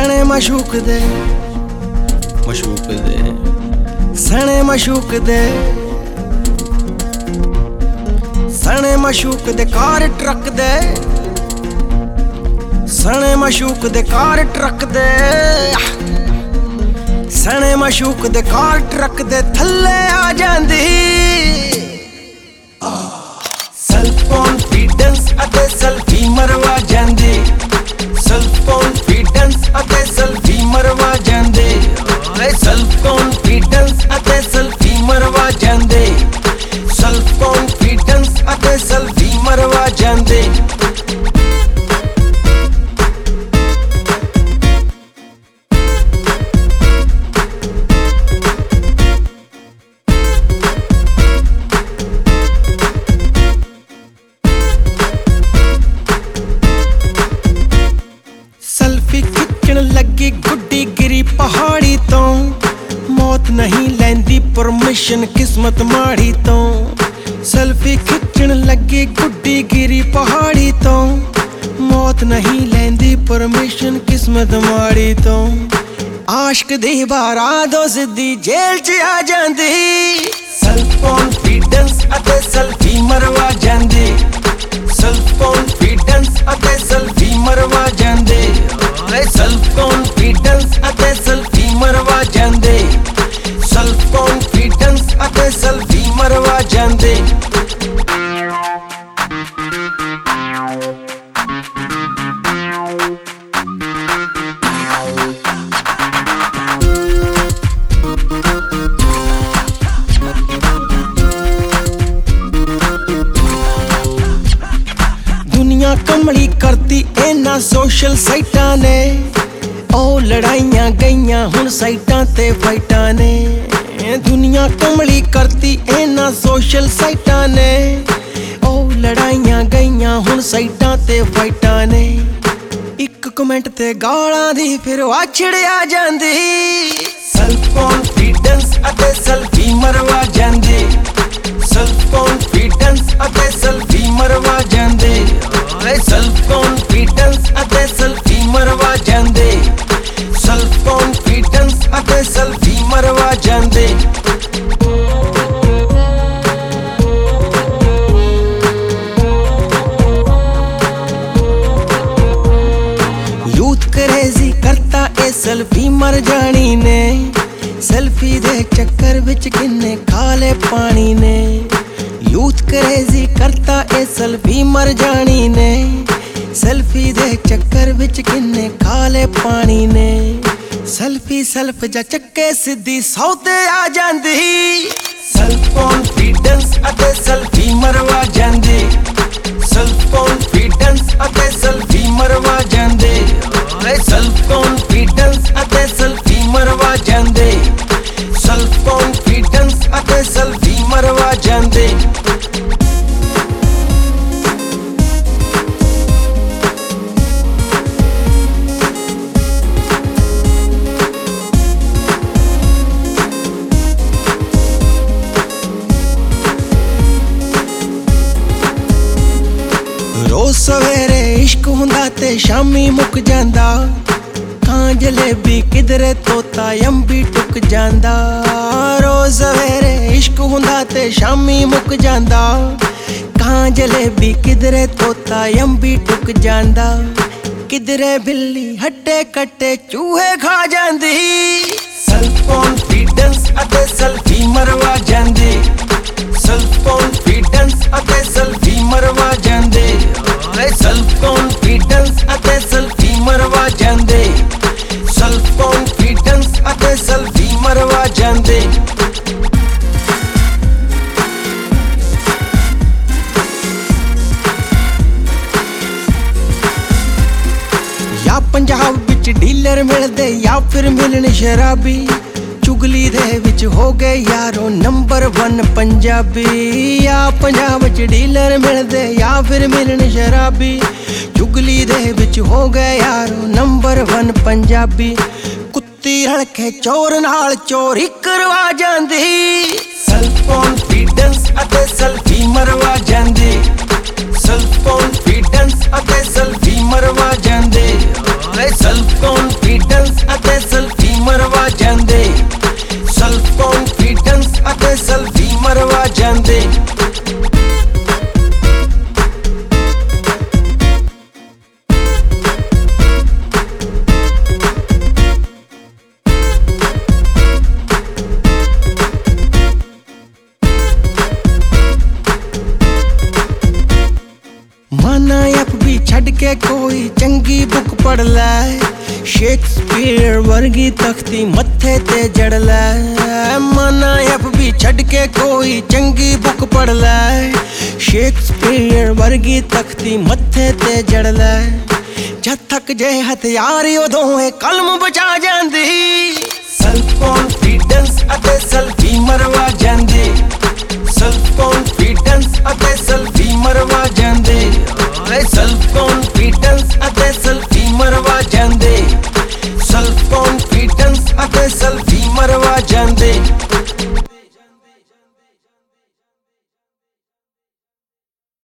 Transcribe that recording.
सने मशूक दे सने मशूक दे सने मशूक दे कार ट्रक दे सने मशूक दे कार ट्रक दे सने मशूक दे कार ट्रक दे थल्ले आ जांदी सेल्फ कॉन्फिडेंस अते सेल्फी मरवा जांदी सेल्फ कॉन्फिडेंस अते सेल्फी मरवा जांदे सेल्फ कॉन्फिडेंस अते सेल्फी मरवा जांदे सेल्फ कॉन्फिडेंस अते सेल्फी मरवा जांदे सेल्फी खिच्चण लगी गुड्डी गिरी पहाड़ी तो मौत नहीं लैंदी परमिशन किस्मत माड़ी तो सेल्फी खिच्चण लगी गुड्डी गिरी पहाड़ी तो मौत नहीं लैंदी परमिशन किस्मत माड़ी तो आशिक दी बारात सिद्धी जेल च आ जांदी सेल्फ कॉन्फिडेंस अते सेल्फी मरवा जांदी सेल्फ कॉन्फिडेंस अते सेल्फी मरवा जांदे सेल्फ कॉन्फिडेंस अते सेल्फी मरवा जांदे सेल्फ कॉन्फिडेंस अते सेल्फी मरवा जांदे दुनिया कमली करती इन्हां सोशल साइटां ने ओ लड़ाइयां गईयां हुण साइटां ते फाइटां ने दुनिया कमली करती इन्हां सोशल साइटां ने ओ लड़ाइयां गईयां हुण साइटां ते फाइटां ने इक कमेंट ते गालां दी फिर वाछड़ आ जांदी सेल्फ कॉन्फिडेंस अते सेल्फी मरवा जांदी सेल्फ कॉन्फिडेंस अते सेल्फी मरवा जांदे सेल्फ कॉन्फिडेंस अते सेल्फी मरवा जांदे सेल्फ कॉन्फिडेंस अते सेल्फी मरवा जांदे यूथ क्रेजी करता ए सेल्फी मर जानी ने सेल्फी दे चक्कर विच किन्ने खाले पानी ने यूथ क्रेजी करता ए सेल्फी मर जानी ने सेल्फी दे चक्कर विच किन्ने खाले पानी ने सेल्फी सेल्फ जा चक्के सिद्धी सौते आ जांदी सेल्फ कॉन्फिडेंस अते सेल्फी मरवा जांदी सेल्फ कॉन्फिडेंस अते सेल्फी मरवा जांदे सेल्फ कॉन्फिडेंस अते सेल्फी मरवा जांदे सेल्फ कॉन्फिडेंस अते सेल्फी मरवा जांदे रोज सवेरे इश्क हुंदा ते शामी मुक जांदा खां जलेबी किधरे तोता अंबी टुक जांदा रोज सवेरे इश्क हुंदा ते शामी मुक जांदा खां जलेबी किधरे तोता अंबी टुक जांदा किधरे बिल्ली हट्टे कट्टे चूहे खा जांदी सेल्फ कॉन्फिडेंस अते सेल्फी मरवा जांदी सेल्फ कॉन्फिडेंस अते सेल्फी मरवा जांदे सेल्फ कॉन्फिडेंस अते सेल्फी मरवा जांदे सेल्फ कॉन्फिडेंस अते सेल्फी मरवा जांदे या पंजाब विच डीलर मिलदे या फिर मिलन शराबी चुगली दे विच हो गए यारो नंबर 1 पंजाबी या पंजाब विच डीलर मिलदे या फिर मिलन शराबी चुगली दे विच हो गए यारो नंबर 1 पंजाबी कुत्ती रलके चोर नाल चोरी करवा जांदी सेल्फ कॉन्फिडेंस अते सेल्फी मरवा जांदी सेल्फ कॉन्फिडेंस अते सेल्फी मरवा जांदे सेल्फ कॉन्फिडेंस ਜਾਂਦੇ। माना FB छड़ के कोई चंगी बुक पढ़ लै, शेक्सपीयर वर्गी तख्ती मत्थे ते जड़ लै। माना FB छड़ के कोई चंगी बुक पढ़ लै, शेक्सपीयर वर्गी तख्ती मत्थे ते जड़ लै। जद तक जे हथियार उदों ए कलम बचा जांदी, सेल्फ कॉन्फिडेंस अते सेल्फी मरवा जांदे। सेल्फ कॉन्फिडेंस अते सेल्फी मरवा जांदे। सेल्फ कॉन्फिडेंस अते सेल्फी मरवा जांदे। सेल्फ कॉन्फिडेंस अते सेल्फी मरवा जांदे।